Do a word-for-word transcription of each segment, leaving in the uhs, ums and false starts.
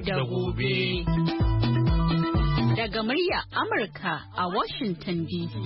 da gobe. Daga murya Amurka a Washington D C.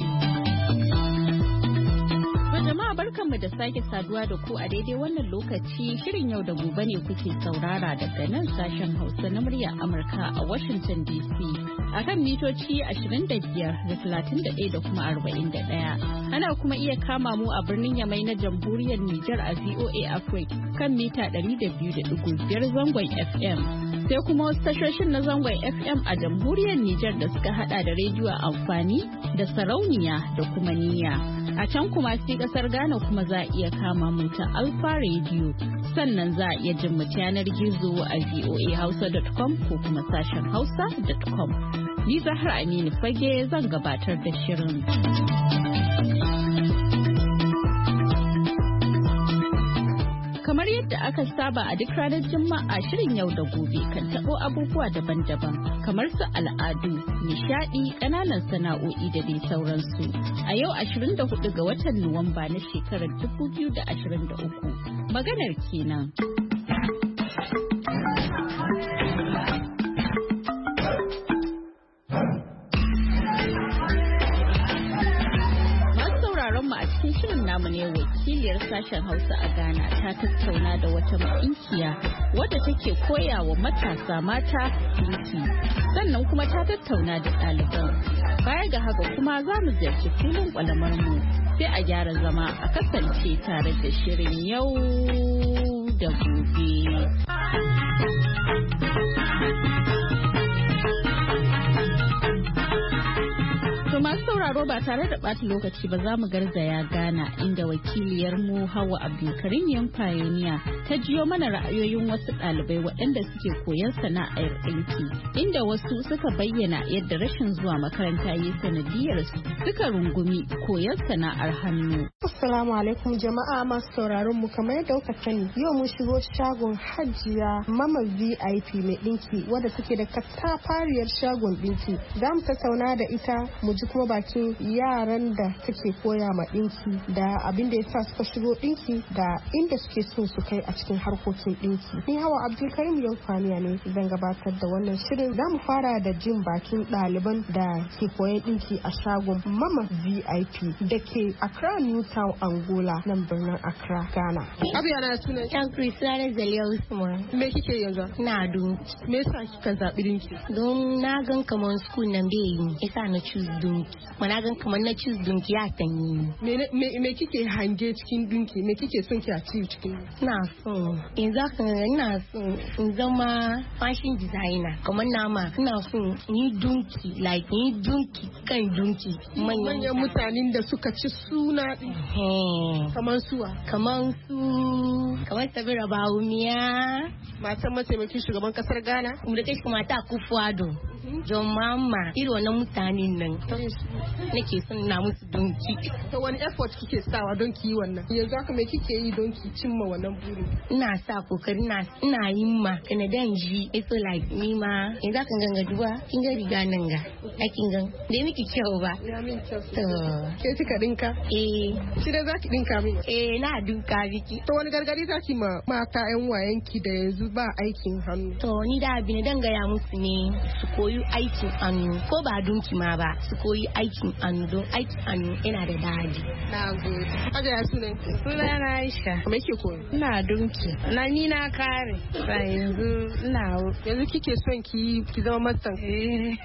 Jama'a barkanmu da sake saduwa da ku a daidai wannan lokaci. Shirin yau da gobe ne kuke saurara daga nan sashen Hausa na murya Amurka a Washington D C akan mitoci ashirin da biyar da talatin da ɗaya da kuma arba'in da ɗaya. Ana kuma iya kama mu a birnin Yamai na Jamhuriyar Nijar a V O A Africa kan mita ɗari da biyu da ɗigo biyar zangon F M. Sai kuma wasu tashoshin na zangon F M a Jamhuriyar Nijar da suka hada da rediyo amfani da sarauniya da kuma niyya. A can kuma sai kasar Ghana kuma za a iya kama mu ta Alpha Radio, sannan za a iya jin mu yanar gizo a v o a hausa dot com ko kuma sashen hausa dot com. Ni Zahra Aminu Fage zan gabatar da shirin. Kamar yadda aka saba a duk ranar Juma'a, shirin yau da gobe kan taɓo abubuwa daban-daban kamar su al'adu, nishadi, ƙananan sana'o'i da dai sauransu. A yau ashirin da hudu ga watan Nuwamba na shekarar dubu biyu da ashirin da uku. Maganar kenan. Shirin namu ne wakiliyar sashen Hausa a Ghana ta tattauna da wata maɗinkiya wadda take koya wa matasa mata dinki, sannan kuma ta tattauna da ɗaliban. Baya ga haka kuma za mu ziyarci filin ƙwalamar mu, sai a gyara zama a kasance tare da shirin yau da gobe. To masu sauraro ba tare da ɓata lokaci ba za mu garzaya Ghana inda wakiliyar mu Hawa Abdulkarim yan Pioneer ta jiyo mana ra'ayoyin wasu ɗalibai waɗanda suke koyon sana'ar ɗinki, inda wasu suka bayyana yadda rashin zuwa makaranta yi sanadiyar su suka rungumi koyon sana'ar hannu. Assalamu alaikum jama'a masu sauraron mu, kamar yadda kuka sani yau mun shigo shagon Hajiya Mama V I P mai ɗinki wadda take da katafariyar shagon ɗinki. Za mu tattauna da ita mu ji kuma bakin yaran da take koya ma dinki da abin da yasa suka shigo dinki da inda suke so su kai a cikin harkokin dinki. Ni Hawa Abdulkarim Yankwaniya ne zan gabatar da wannan shirin. Za mu fara da jin bakin ɗaliban da ke koyan dinki a shagon Mama V I P da ke Accra New Town Angola nan birnin Accra Ghana. Abiya na sunan Yan Christiana Zaliya Usman. Me kike yanzu? Na dunki. Me yasa kika zabi dinki? Don na gan kamar school nan bai yi, yasa na choose dunki. Mana gan kamar na choose dunki ya tanyi. Me me me kike hange cikin dunki? Me kike son ki achieve cikin? Ina son in za ka ina son in zama fashion designer. Kamar na ma ina son ni dunki like ni dunki kan dunki. Manyan mutanen da suka ci suna din. Kamar suwa? Kamar su kamar Sabira Bawumiya. Matan mataimakin shugaban kasar Ghana. Kuma da kai kuma ta Akufo-Addo. John Mahama, irin wannan mutanen nan nake son na musu donki. To wani effort kike sawa don ki yi wannan? Yanzu haka me kike yi don ki cimma wannan burin? Ina sa kokari ina ina yin ma kana dan ji so like ni ma yanzu haka ganga duba kin ga riga nan ga aikin gan da miki kyau ba. Ya min kyau. To ke kika dinka? Eh. Shi da zaki dinka min? Eh na dinka miki. To wani gargadi zaki ma mata yan wayanki da yanzu ba aikin hannu? To ni da abin dan gaya musu ne su koyi aikin hannu ko ba dunki ma ba su koyi aikin hannu don aikin hannu yana da daɗi. Na gode. Kaga ya sunan ki? Sunan Aisha. Me kike koyi? Ina dunki. Na ni na kare. Sai yanzu ina yanzu kike son ki ki zama mastan. Eh.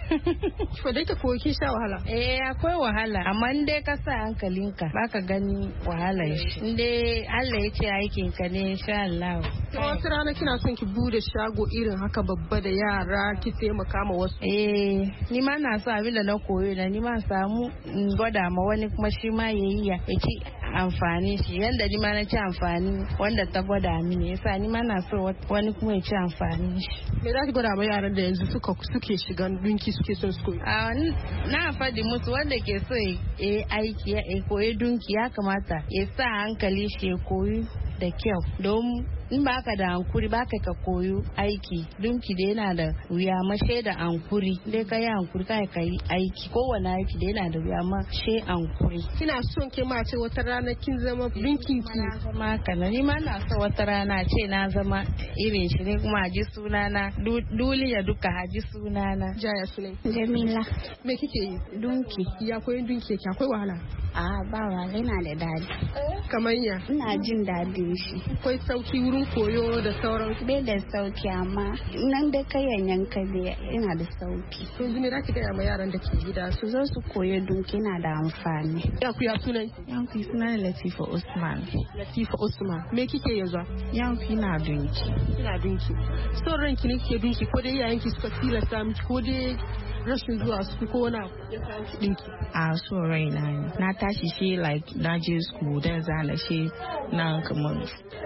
Ko dai ka koyi kin sha wahala. Eh akwai wahala amma in dai ka sa hankalinka baka gani wahalar shi. In dai Allah ya ce aikin ka ne insha Allah. To wata rana kina son ki bude shago irin haka babba da yara ki taimaka ma wasu. Eh ni ma na so abin da na koyo da ni ma samu in gwada ma wani kuma shi ma yayi ya ci amfani shi yanda ni ma na ci amfani wanda ta gwada mini yasa ni ma na so wani kuma ya ci amfani shi. Me za ki gwada ma yaran da yanzu suka suke shigan dinki suke son su koyi? A na faɗi musu wanda ke so ya aiki ya koyi dunki ya kamata ya sa hankali shi ya koyi da kyau don in baka da hankuri baka ka koyo aiki dunki da yana da wuya mashe da hankuri dai ka yi hankuri kai ka yi aiki kowane aiki da yana da wuya ma she hankuri. Kina son ke ma ce wata rana kin zama dinkin ki? Zama kana ni ma na so wata rana ce na zama irin shi ne kuma haji sunana duliya duka haji sunana. Jaya sunan Jamila. Me kike yi? Dunki. Ya koyin dunki yake akwai wahala? A ba wahala yana da dadi. Kamar ya? Ina jin dadin shi. Akwai sauki wurin koyo da sauran? Bai da sauki amma nan da kayan yanka bai yana da sauki. Yanzu me za ki gaya ma yaran da ke gida su zo su koyi dunki yana da amfani. Ya ku ya sunan? Yanku suna Latifa Usman. Latifa Usman. Me kike yanzu? Yanku na dunki. Ina dunki. Son ranki ne kike dunki ko dai yayanki suka tilasta miki ko dai rashin zuwa su ko wani abu ya kawo ki dinki? A so raina ne. Na tashi shi like na je school dan zana shi nan kamar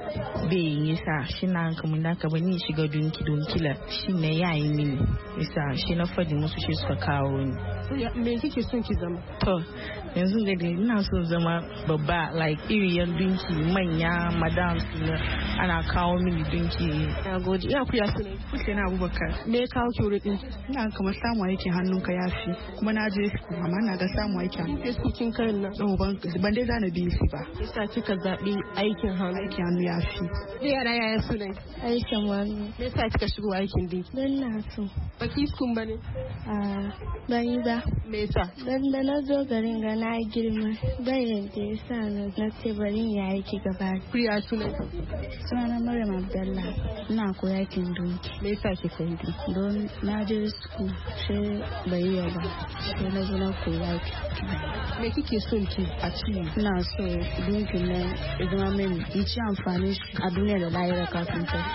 bai yi sa shi nan kamar da ka bani shiga dunki dunkila shi ne yayi mini isa shi na fadi musu shi suka kawo ni. Me kike son ki zama? To yanzu da dai ina so zama babba like iriyan dunki manya madam suna ana kawo mini dunki. Na gode. Ya ku ya sunan? Kuke na Abubakar. Me ya kawo ki wurin dinki? Ina kamar samu aikin hannunka yafi kuma na je su amma na ga samu aikin. Ke su kin karin nan? Oh ban ban dai zana biyu shi ba. Yasa kika zabi aikin hannu? Aikin hannu yafi. Yara yaya sunan? Aikin wani. Me yasa kika shigo aikin dinki? Dan na so. Baki skun bane? A ban yi ba. Me yasa? Dan da na zo garin ga na girma bayan da ya sa na ce bari ya aiki gaba. Kuriya sunan? Sunana Maryam Abdullah. Ina koya aikin dunki. Me yasa kika yi dinki? Don na je school sai bai yi ba. Sai na zo na koya aiki. Me kike son ki a ci? Ina so dunki na zama mini in ci amfani a duniya da lahira kafin ta.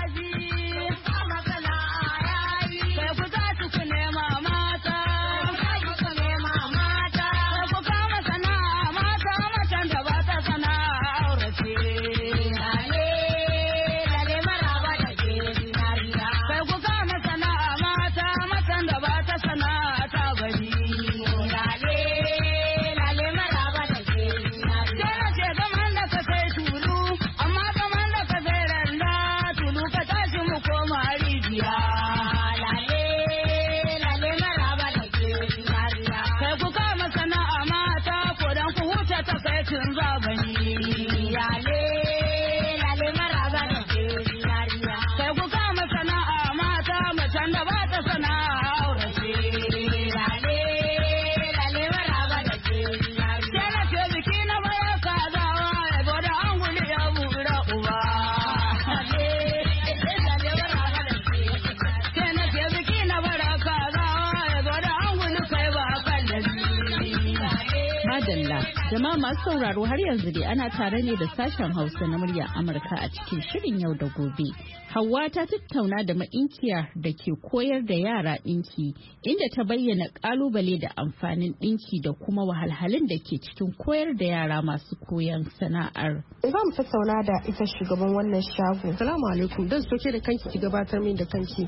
Jama'a masu sauraro har yanzu dai ana tare ne da sashen Hausa na muryar Amurka a cikin shirin yau da gobe. Hauwa ta tattauna da ma'inkiya da ke koyar da yara ɗinki inda ta bayyana ƙalubale da amfanin ɗinki da kuma wahalhalun da ke cikin koyar da yara masu koyon sana'ar. Za mu tattauna da ita shugaban wannan shago. Salamu alaikum. Dan soke da kanki ki gabatar min da kanki.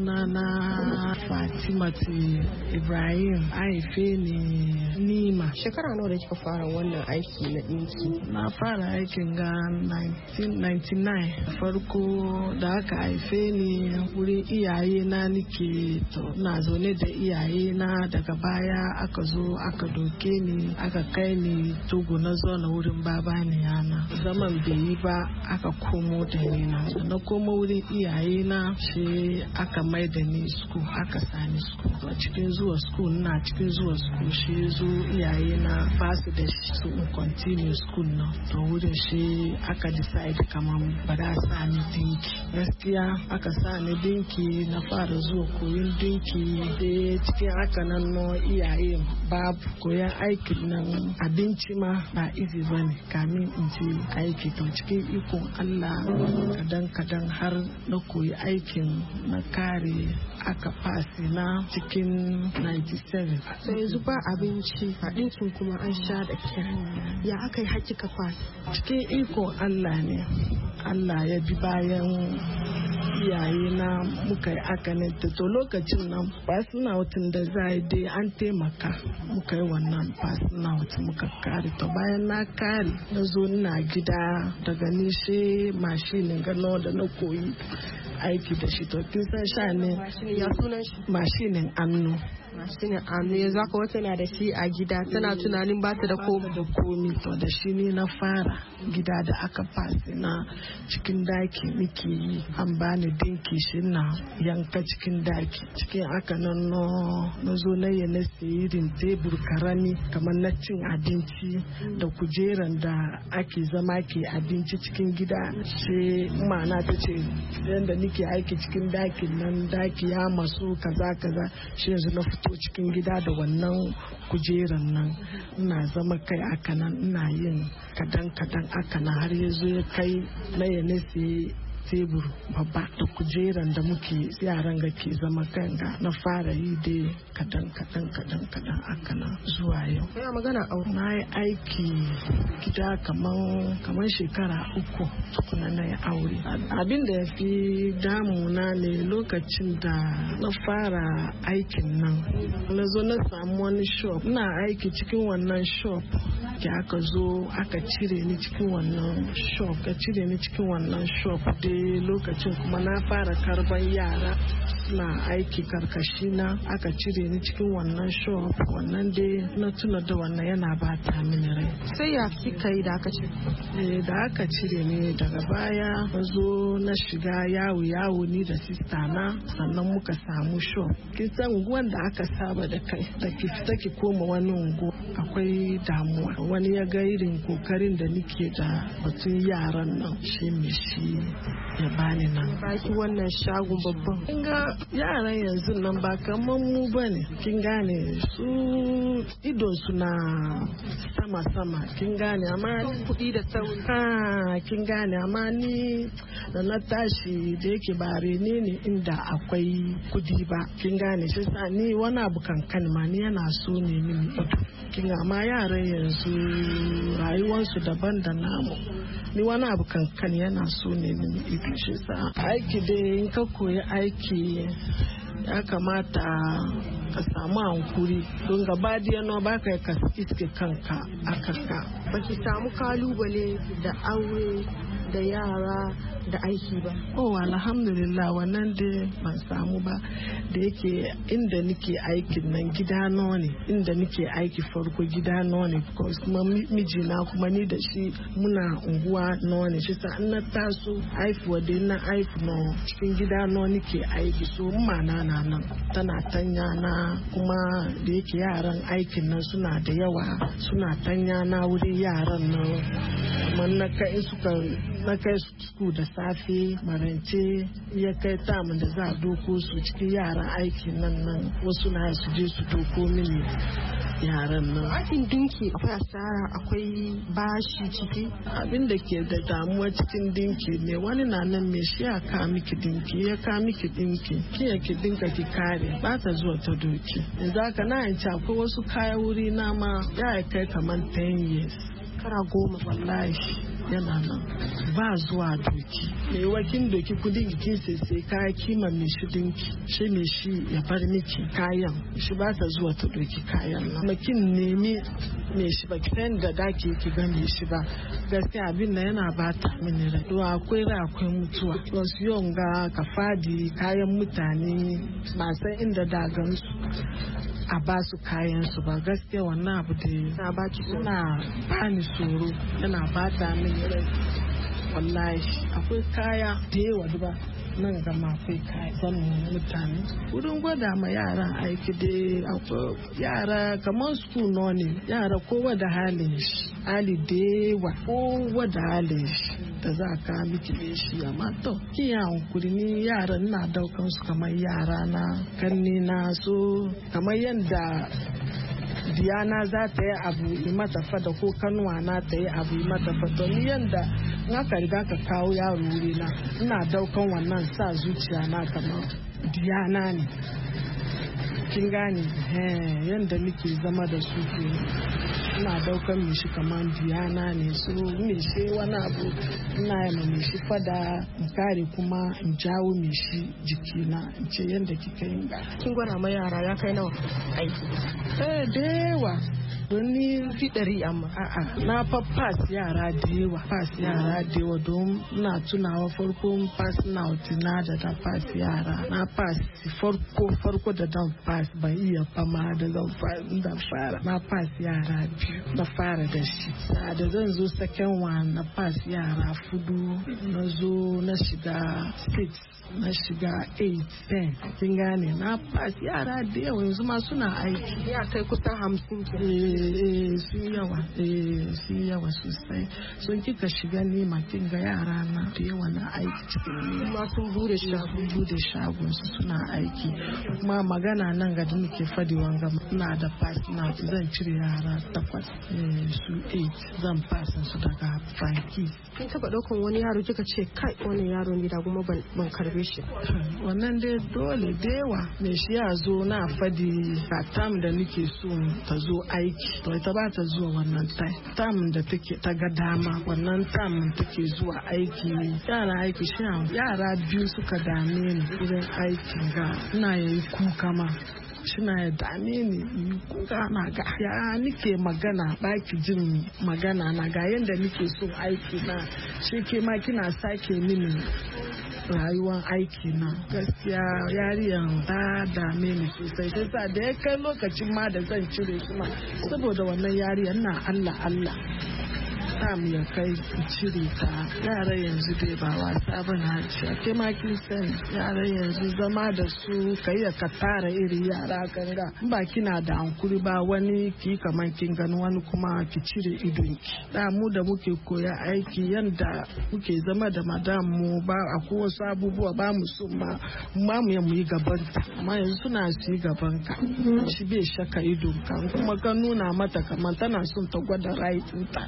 Sunana Fatimatu Ibrahim. Haife ni Nima. Shekara nawa da kika fara wannan aiki na ɗinki? Na fara aikin ga nineteen ninety-nine. Farko da aka haife ni wurin iyaye na nike to na zaune da iyaye na daga baya aka zo aka doke ni aka kai ni Togo na zo na wurin baba ni yana. Zaman bai yi ba aka komo da ni na. Na komo wurin iyaye na shi aka mai da ni school aka sani school. A cikin zuwa school na cikin zuwa school shi zo iyaye na basu da shi su in continue school na. To wurin shi aka decide kaman ba da sa ni dinki. Gaskiya aka sa ni dinki na fara zuwa koyon dinki da cikin haka nan no iyaye babu koyon aikin nan abinci ma ba easy bane kamin in ji aiki to cikin ikon Allah kadan kadan har na koyi aikin na kare aka fasi na cikin ninety-seven. Sai yanzu ba abinci a dinkin kuma an sha da kyar. Ya aka yi hakika fasi? Cikin ikon Allah ne. Allah ya bi bayan iyaye na muka yi aka ne to lokacin nan personal da za a yi dai an taimaka muka yi wannan personal muka kare to bayan na kare na zo na gida daga nishe mashinin gano da na koyi aiki da shi to kin san sha ne ya sunan shi mashinin annu shine anu ya zaka wata na da shi a gida tana tunanin ba ta da komi da komi to da shi ne na fara gida da aka fasi na cikin daki nake yi an bani dinki shi na yanka cikin daki cikin aka nan na zo na yi na irin tebur karami kamar na cin abinci da kujeran da ake zama ke abinci cikin gida shi ma'ana ta ce yadda nake aiki cikin dakin nan daki ya masu kaza kaza shi yanzu na fito cikin gida da wannan kujeran nan ina zama kai aka nan ina yin kadan kadan aka na har yazo ya kai na yana sai tebur babba da kujeran da muke yaran ga ke zama kanga na fara yi dai kadan kadan kadan kadan aka na zuwa yau ya magana aure na yi aiki gida kaman kaman shekara uku tukuna na yi aure abin da ya fi damuna ne lokacin da na fara aikin nan na zo na samu wani shop na aiki cikin wannan shop ke aka zo aka cire ni cikin wannan shop ka cire ni cikin wannan shop dai lokacin kuma na fara karban yara na aiki karkashi na aka cire ni cikin wannan shop wannan dai na tuna da wannan yana ba ta mini rai sai ya kika yi da aka cire eh da aka cire ni daga baya na zo na shiga yawo yawo ni da sista na sannan muka samu shop kin san unguwan da aka saba da kai da ki fita ki koma wani ungu akwai damuwa wani ya ga irin kokarin da nike da batun yaran nan shi me shi ya bani nan baki wannan shagon babban kin ga yaran yanzu nan ba kaman mu bane kin gane su idon su na sama sama kin gane amma kuɗi da sauri ha kin gane amma ni da na tashi da yake ba rene ne inda akwai kudi ba kin gane shi sa ni wani abu kankan ma ni yana so ne mini ido kin amma yaran yanzu rayuwarsu daban da namu ni wani abu kankan yana so ne mini ido shi sa aiki dai in ka koyi aiki ya kamata ka samu hankuri don gaba da yana ba ka ka iske kanka a kanka ba ki samu kalubale da aure da yara da aiki ba oh alhamdulillah wannan dai ban samu ba da yake inda nake aikin nan gida nawa ne inda nake aiki farko gida nawa ne because kuma mijina kuma ni da shi muna unguwa nawa ne shi sa na taso haifuwa da na haifu na cikin gida nawa nake aiki so mana na nan tana tanya na kuma da yake yaran aikin nan suna da yawa suna tanya na wurin yaran nan kuma na kai suka na kai su da safe marance ya kai tamun da za a doko su cikin yaran aikin nan nan wasu na su je su doko mini yaran nan aikin dinki akwai asara akwai bashi ciki abin da ke da damuwa cikin dinki ne wani na nan mai shi ya ka miki dinki ya ka miki dinki ki ya ki dinka ki kare ba ta zuwa ta doki yanzu haka na yanci akwai wasu kaya wuri na ma ya kai kamar ten years kara goma wallahi yana nan ba zuwa doki mai wakin doki kudin kin sai sai kaya kima mai shi dinki shi mai shi ya bar miki kayan shi ba ta zuwa ta doki kayan nan makin nemi mai shi ba ki san da daki ki ga mai shi ba gaskiya abin da yana ba ta mini rai to akwai rai akwai mutuwa wasu yawan ga ka fadi kayan mutane ba san inda dagan su a ba su kayan su ba gaskiya wannan abu da na ba ki suna bani tsoro yana ba ta mini rai wallahi akwai kaya da yawa ba nan gama akwai kaya zan mutane wurin gwada ma yara aiki da akwai yara kamar su ne yara kowa da halin shi hali da yawa kowa da halin shi da za ka miki da shi amma to ki ya hankuri ni yara ina daukan su kamar yara na kanni na so kamar yadda Diana za ta yi abu yi mata fada ko kanuwa na ta yi abu yi mata fada ni yanda na ka riga ka kawo yaro wuri na ina daukan wannan sa zuciya na kamar Diana ne kin gane yanda nake zama da su ke ina daukan mishi kamar biyana ne su mishi wani abu ina yi mishi fada in kare kuma in jawo mishi jikina in ce yadda kika yi ga. Kin gwada ma yara ya kai nawa aiki? Eh da yawa. Don ni fi ɗari amma. A'a na fa pass yara da yawa. Pass yara da yawa don na tunawa farkon pass na na da ta pass yara. Na pass farko farko da dan pass ban iya fama da zan da fara. Na pass yara biyu na fara da shi. Da zan zo second one na pass yara fudu na zo na shiga six na shiga eight ten. Kin gane na pass yara da yawa yanzu ma suna aiki. Ya kai kusan hamsin ke. Eh sun yawa eh sun yawa sosai. Sun kika shiga nema kin ga yara na da yawa na aiki cikin ma sun bude shagon bude shagon su suna aiki. Kuma magana nan ga da nake fadi wanga ina da pass na zan cire yara takwas su eight zan pass su daga Frankie. Kin taba daukan wani yaro kika ce kai wannan yaro ne da kuma ban karbe shi. Wannan dai dole da yawa me shi ya zo na fadi a tam da nake so ta zo aiki to ita ba ta zuwa wannan time tam da take ta ga dama wannan tam take zuwa aiki yara aiki shi yara biyu suka dame ni irin aikin ga ina yayi kuka ma shina ya dame ni kuka na ga ya nike magana baki jin magana na ga yanda nike so aiki na shi ke ma kina sake mini rayuwar aiki na gaskiya yariyan ta dame ni sosai sai sa da ya kai lokacin ma da zan cire shi ma saboda wannan yariyan na Allah Allah tam ya kai cire ta yara yanzu dai ba wasa ba na ci ake makin sani yara yanzu zama da su ka yi ka tara iri yara kanga ba kina da hankuri ba wani ki kaman kin gani wani kuma ki cire idonki da mu da muke koya aiki yanda muke zama da madam mu ba akwai wasu abubuwa ba mu so ma ma mu yi gaban ta amma yanzu suna su yi gaban ka shi bai shaka idon ka kuma ka nuna mata kaman tana son ta gwada right ta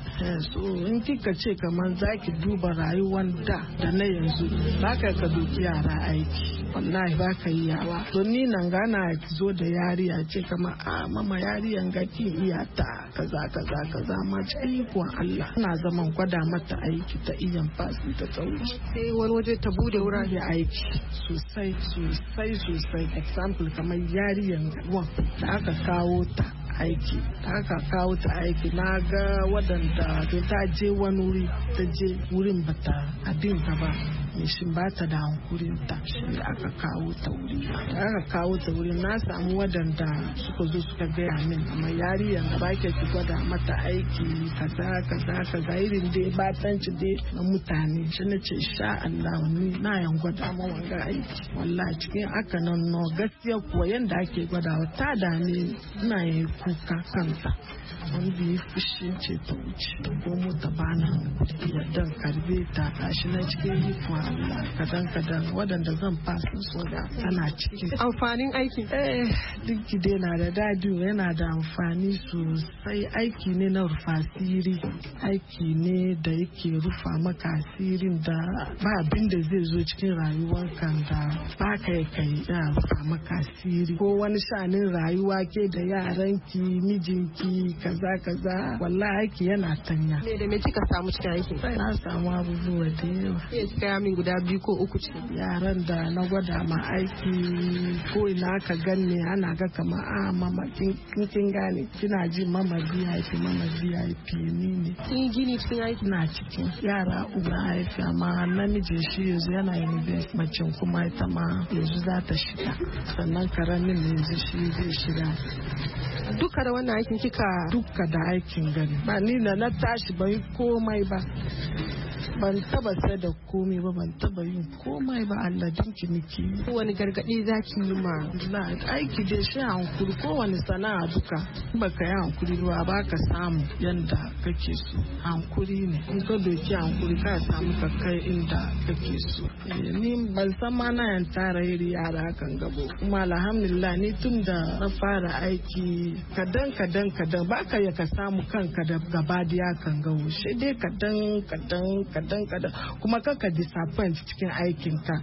in kika ce kamar zaki duba rayuwar da da na yanzu ba ka ka doki yara aiki wallahi ba ka yi yawa to ni nan gana zo da yariya ce kamar a mama yariyan ga ki iya ta kaza kaza kaza ma cikin kuwa Allah ina zaman gwada mata aiki ta iyan fasi ta tsauci sai wani waje ta bude wurare aiki sosai sosai sosai example kamar yariyan wan da aka kawo ta aiki aka kawo ta aiki na ga waɗanda ta je wani wuri ta je wurin bata abin ta ba mai shi ba ta da hankurin ta shi aka kawo ta wuri aka kawo ta wuri na samu waɗanda suka zo suka gaya min amma yariyan da ba ke ki gwada mata aiki kaza kaza kaza irin dai batanci dai na mutane shi na ce sha Allah ni na yan gwada ma wanga aiki wallahi cikin aka nan no gaskiya kuwa yanda ake gwadawa ta dame ina yi kuka kanta wanda ya fushi ce ta wuce ko mota bana yadda karbe ta kashi na cikin hikwa Allah kadan kadan waɗanda zan fasa so da tana cikin amfanin aiki eh duk dai na da dadi yana da amfani sosai aiki ne na rufa asiri aiki ne da yake rufa maka asirin da ba abin da zai zo cikin rayuwarka da ba ka kai ya rufa maka asiri ko wani shanin rayuwa ke da yaranki mijinki kaza kaza wallahi aiki yana tanya me da me kika samu cikin aikin sai na samu abubuwa da yawa eh kika min guda biyu ko uku ce yaran da na gwada ma aiki ko ina ka ganne ana ga kama a mama kin kin gane kina ji mama V I P mama V I P ni ne kin gini cikin aiki na cikin yara uba aiki amma namiji shi yanzu yana university macin kuma ita ma yanzu za ta shiga sannan karamin yanzu shi zai shiga duka da wannan aikin kika duka da aikin gani ba ni da na tashi bai komai ba ban taba sai da komai ba ban taba yin komai ba Allah dinki niki wani gargadi zaki yi ma aiki dai shi hankuri kowane sana'a duka baka yi hankuri ba ba ka samu yanda kake so hankuri ne in ka doki hankuri ka samu ka kai inda kake so ni ban san ma na yan tara iri yara kan gabo kuma alhamdulillah ni tun da na fara aiki kadan kadan kadan baka ya ka samu kanka da gaba da kan gawo shi dai kadan kadan kadan kadan kuma kanka disappoint cikin aikinka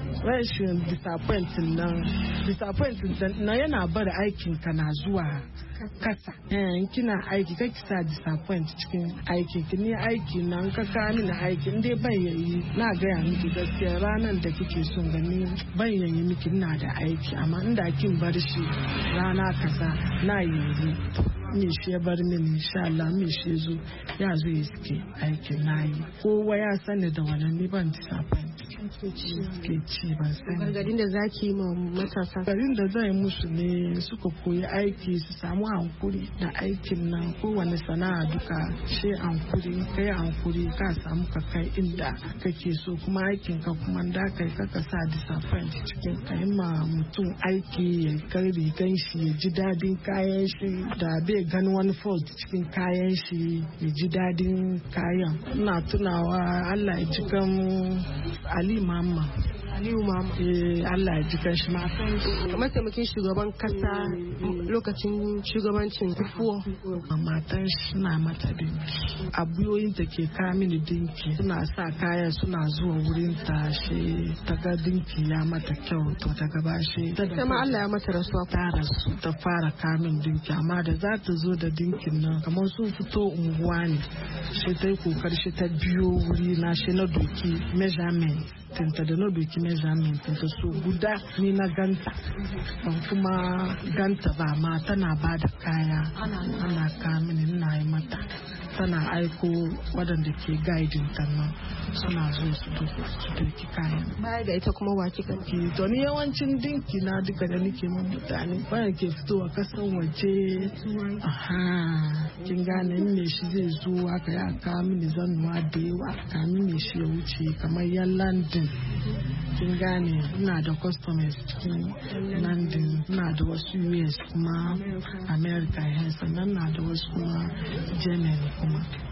rashin disappoint nan disappoint na yana bar aikinka na zuwa kasa eh kina aiki kake sa disappoint cikin aikin ki ni aiki nan ka ka mini aikin dai ban yayi na ga ya miki gaskiya ranan da kike son gani ban yayi miki ina da aiki amma inda kin bar shi rana kaza na yi me shi ya bar mini insha Allah me shi zo ya zo yi suke aikin nayi kowa ya sani da wannan ni ban disappoint ke ci ban sani garin da zaki yi ma matasa garin da zai musu ne suka koyi aiki su samu hankuri da aikin nan kowane sana'a duka shi hankuri kai hankuri ka samu ka kai inda kake so kuma aikin ka kuma da kai kaka sa disappoint cikin kai ma mutum aiki ya kai rigan shi ya ji dadin kayan shi da bai gani wani fault cikin kayan shi ya ji dadin kayan ina tunawa Allah ya ji kan Ali Mama Aliyu Mama. Eh Allah ya ji kanshi ma san kamar taimakin shugaban kasa lokacin shugabancin kufuwa. Matan suna mata dinki. Abuyoyin ta ke ka mini dinki suna sa kaya suna zuwa wurin ta she ta ga dinki ya mata kyau to ta gaba she. Ta ma Allah ya mata rasuwa. Ta rasu ta fara kamin dinki amma da za ta zo da dinkin nan kamar sun fito unguwa ne she ta yi kokar she ta biyo wuri na she na doki measurement. Tinta da na doki measurement tinta so guda ni na ganta ban kuma ganta ba ma tana ba da kaya ana kamini na yi mata tana aiko waɗanda ke gaidin ta nan suna zo su doki kayan baya da ita kuma waki kan ki to ni yawancin dinki na duka da nake mun mutane bayan ke fitowa kasan waje aha kin gane me shi zai zo haka ya ka mini zanuwa da yawa kamin me shi ya wuce kamar yan London kin gane ina da customers cikin London ina da wasu U S kuma America yan sannan na da wasu kuma Germany kuma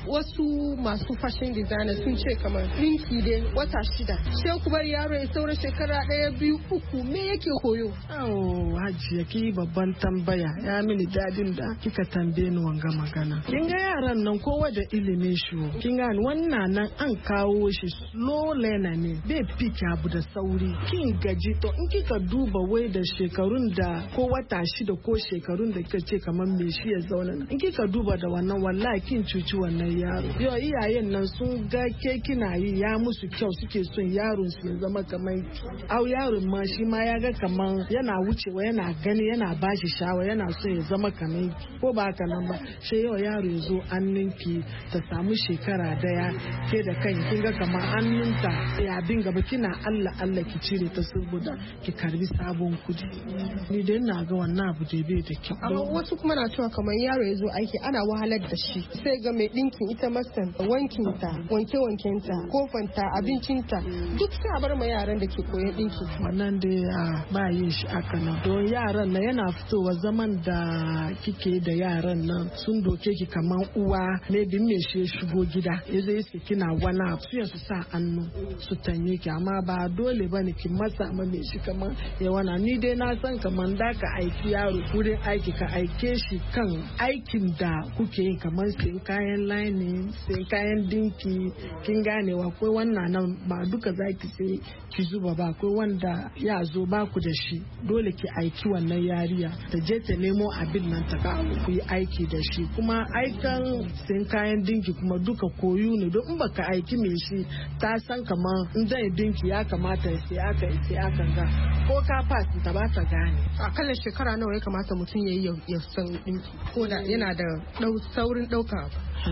wasu masu fashion designer sun ce kamar ɗinki dai wata shida sai ku bar yaro ya saura shekara ɗaya biyu uku me yake koyo oh hajiya ki babban tambaya ya mini dadin da kika tambaye ni wanga magana kin ga yaran nan kowa da ilimin shi kin ga wannan nan an kawo shi slow learner ne bai pick abu da sauri kin gaji to in kika duba wai da shekarun da ko wata shida ko shekarun da kika ce kamar me shi ya zauna in kika duba da wannan wallahi kin cuci wannan yaro yau iyayen nan sun ga ke kina yi ya musu kyau suke son yaron su ya zama kamar au yaron ma shi ma ya ga kamar yana wucewa yana gani yana bashi shawa yana so ya zama kamar ko ba haka nan ba sai yau yaro ya zo anninki ta samu shekara daya ke da kan kin ga kamar anninta ya bin gaba kina Allah Allah ki cire ta saboda ki karbi sabon kudi ni dai na ga wannan abu da bai da kyau amma wasu kuma na cewa kamar yaro ya zo aiki ana wahalar da shi sai ga mai dinkin ita masan wankinta wanke wankenta kofanta abincinta duk sai a bar ma yaran da ke koyon dinki wannan dai ba yin shi aka nan don yaran nan yana fitowa zaman da kike da yaran nan sun doke ki kaman uwa ne bin me shi shigo gida yazo yake kina wani su su sa hannu su tanye ki amma ba dole bane ki masa ma me shi kaman ya wana ni dai na san kaman da ka aiki yaro wurin aiki ka aike shi kan aikin da kuke yin kamar sai kayan lining sai kayan dinki kin ganewa akwai wannan nan ba duka zaki sai ki zuba ba akwai wanda ya zo ba ku da shi dole ki aiki wannan yariya ta je ta nemo abin nan ta ka ku yi aiki da shi kuma aikan sai kayan dinki kuma duka koyu ne don in baka aiki mai shi ta san kamar in zai dinki ya kamata sai aka sai aka ga ko ka pass ta ba ta gane akalla shekara nawa ya kamata mutum ya yi ya san dinki ko da yana da saurin dauka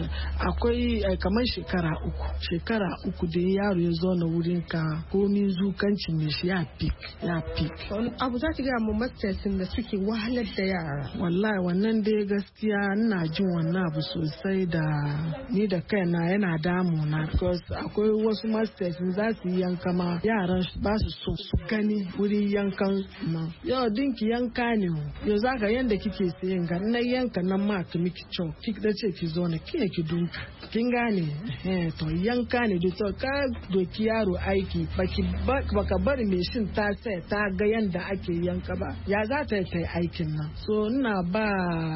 akwai kamar shekara uku shekara uku da yaro ya zo na wurin ka komi zukancin ne shi ya pik ya pik abu za ki ga mu matasin da suke wahalar da yara wallahi wannan dai gaskiya ina jin wannan abu sosai da ni da kaina yana damu na because akwai wasu matasin za su yi yanka ma yaran ba su so su gani wurin yankan ma yau dinki yanka ne yau zaka yanda kike sayin ga na yanka nan ma ki miki kyau ki da ce ki zo na ki shine ki dunka kin gane eh to yanka ne da to ka doki yaro aiki baki baka bari mai shin ta sai ta ga yanda ake yanka ba ya za ta yi aikin nan so ina ba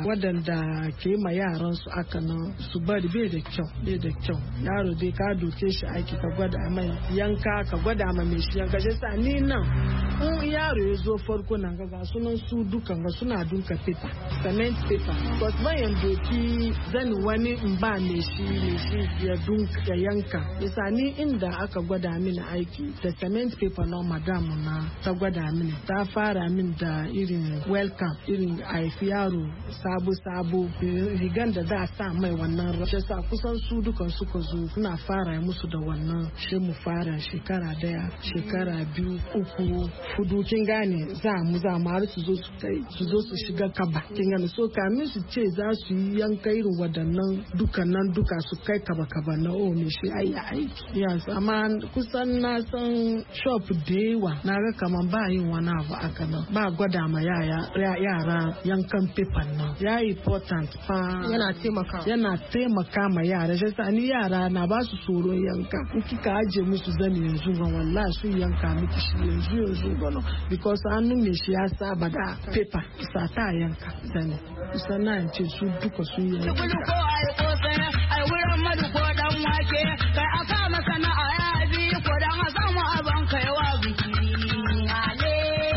wadanda ke ma yaran su aka nan su bari bai da kyau bai da kyau yaro dai ka doke shi aiki ka gwada mai yanka ka gwada ma mai shi yanka shi sa ni nan in yaro ya zo farko nan ga sunan su dukan ga suna dunka paper cement paper but bayan doki zan wani in ba mai shi mai shi ya dunka ya yanka yasa ni inda aka gwada mini aiki da cement paper na madam na ta gwada mini ta fara min da irin welcome irin haifi yaro sabo sabo rigan da da sa mai wannan rashin sa kusan su dukan suka zo suna fara musu da wannan shi mu fara shekara daya shekara biyu uku hudu kin gane za mu za mu har su zo su kai su zo su shiga kaba kin gane so kamin su ce za su yi yanka irin wadannan dukannan duka su kai kaba kaba na o me shi ai aiki yes amma kusan na san shop da yawa na ga kaman ba yin wani abu aka nan ba gwada ma yaya yara yankan paper nan ya important fa yana taimaka yana taimaka ma yara shi sa ni yara na ba su tsoron yanka in kika aje musu zani yanzu ga wallahi su yanka miki shi yanzu yanzu ga no because an me shi ya saba da paper sa ta yanka zani kusan na ce su duka su yanka ko ai ko sai ai wurin madu ko dan wake kai aka maka na ayabi ko dan samu aban kai wa biki ale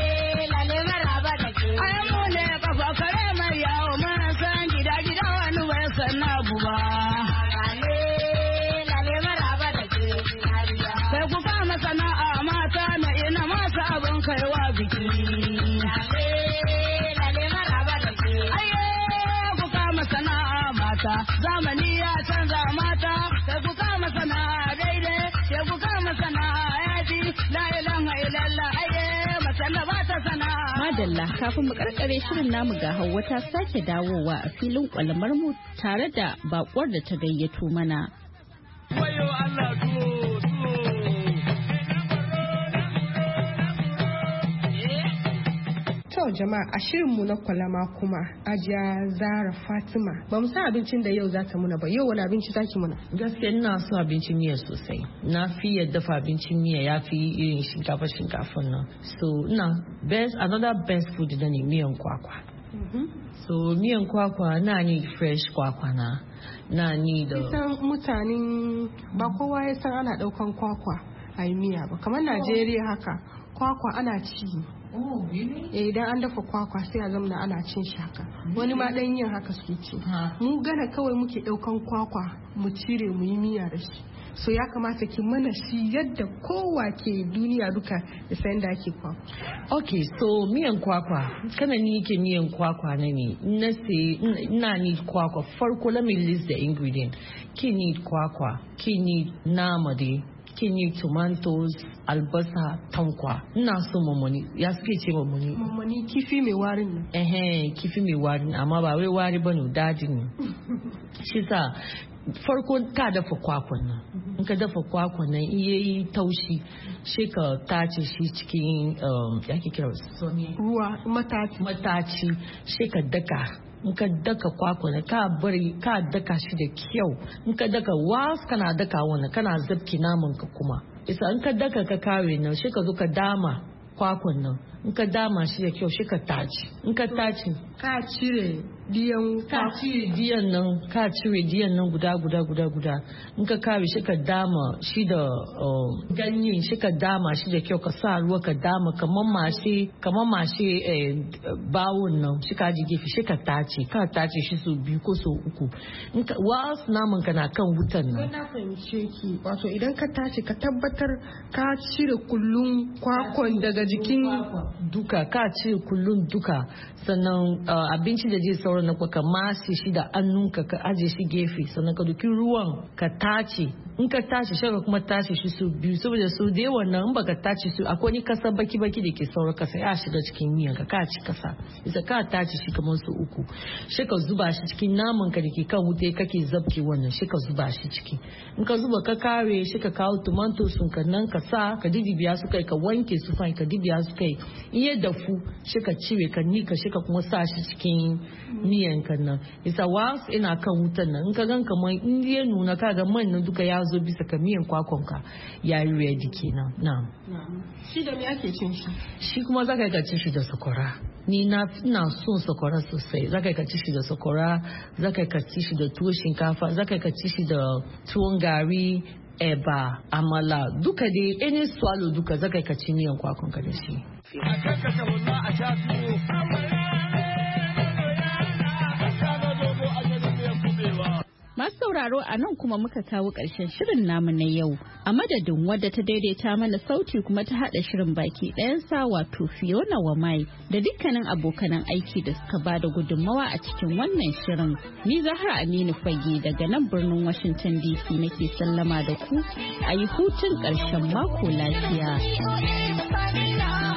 lale maraba da ke ai mu ne kafa kare mai yawo mun san gida gida wani bai san na buba ale lale maraba da ke sai ku kama sana'a mata na ina masa abin kai wa biki ale lale maraba da ke aye ku kama sana'a mata zamani ya canza mata sai ku kama sana'a daidai sai ku kama sana'a yaji la ilaha illallah aye matan da ba ta sana'a madalla kafin mu karkare shirin namu ga Hauwa ta sake dawowa a filin kwalamar mu tare da bakwar da ta gayyato mana wayo Allah tuwo To jama'a a shirinmu na kwalama kuma Ajiya Zara Fatima ba mu san abincin da yau za ta muna ba yau wani abinci zaki muna gaskiya ina so abincin miya sosai na fi yadda dafa abincin miya ya fi irin shinkafa shinkafan nan so ina best another best food da ne miyan kwakwa so miyan kwakwa na ni fresh kwakwa na na ni da san mutanen ba kowa ya san ana daukan kwakwa a yi miya ba kamar Najeriya haka kwakwa ana ci oh really eh idan an dafa kwakwa sai a zamna ana cin shaka wani ma dan yin haka suke ci mu gana kawai muke daukan kwakwa mu cire mu yi miya da shi so ya kamata ki mana shi yadda kowa ke duniya duka da san da ake kwakwa okay so miyan kwakwa kana ni ke miyan kwakwa na ne na sai ina ni kwakwa farko let me list the ingredient ki ni kwakwa ki ni nama dai kin yi tomatoes albasa tankwa ina so mamoni ya suke ce mamoni mamoni kifi mai warin nan eh kifi mai warin amma ba wai wari bane daji ne shi sa farko ka dafa kwakwan nan in ka dafa kwakwan nan iya yi taushi shi ka tace shi cikin ya ke kira ruwa mataci mataci shi ka daka in ka daka kwakwa na ka bari ka daka shi da kyau in ka daka wasu kana daka wani kana zabki naman ka kuma isa in ka daka ka kare nan shi ka zo ka dama kwakwan nan in ka dama shi da kyau shi ka taci in ka taci ka cire diyan ka cire diyan nan ka cire diyan nan guda guda guda guda in ka kare shi ka dama shi da ganyen shi ka dama shi da kyau ka sa ruwa ka dama kamar mashi kamar mashi bawon nan shi ka ji gefe shi ka tace ka tace shi so biyu ko so uku in ka wasu naman ka na kan wutan nan na fahimce ki wato idan ka tace ka tabbatar ka cire kullun kwakwan daga jikin duka ka cire kullun duka sannan abinci da zai sauran na ka mace shi da annunka ka aje shi gefe sannan ka duki ruwan ka tace in ka tace shi kuma tace shi su biyu saboda su da yawan nan in baka tace su akwai ni kasa baki baki da ke saura kasa ya shiga cikin miyan ka ka ci kasa isa ka tace shi kamar su uku shi ka zuba shi cikin naman ka da ke kan wuta kake zabke wannan shi ka zuba shi ciki in ka zuba ka kare shi ka kawo tomato sun ka nan ka sa ka didibiya su kai ka wanke su fa ka dibiya su kai in ya dafu shi ka cire ka nika shi ka kuma sa shi cikin miyan kan nan isa once ina kan wutan nan in ka gan kamar in ya nuna kaga man nan duka ya zo bisa ka miyan kwakwan ka ya yi ready kenan na shi da me ake cin shi shi kuma zaka ka ci shi da sakwara ni na ina son sakwara sosai zaka ka ci shi da sakwara zaka ka ci shi da tuwo shinkafa zaka ka ci shi da tuwon gari eba amala duka dai any swallow duka zaka ka ci miyan kwakwan ka da shi Masu sauraro a nan kuma muka kawo ƙarshen shirin namu na yau. A madadin wadda ta daidaita mana sauti kuma ta haɗa shirin baki ɗayansa wato Fiona Wamai da dukkanin abokanan aiki da suka ba da gudunmawa a cikin wannan shirin. Ni Zahra Aminu Fage daga nan birnin Washington D C nake sallama da ku a yi hutun ƙarshen mako lafiya.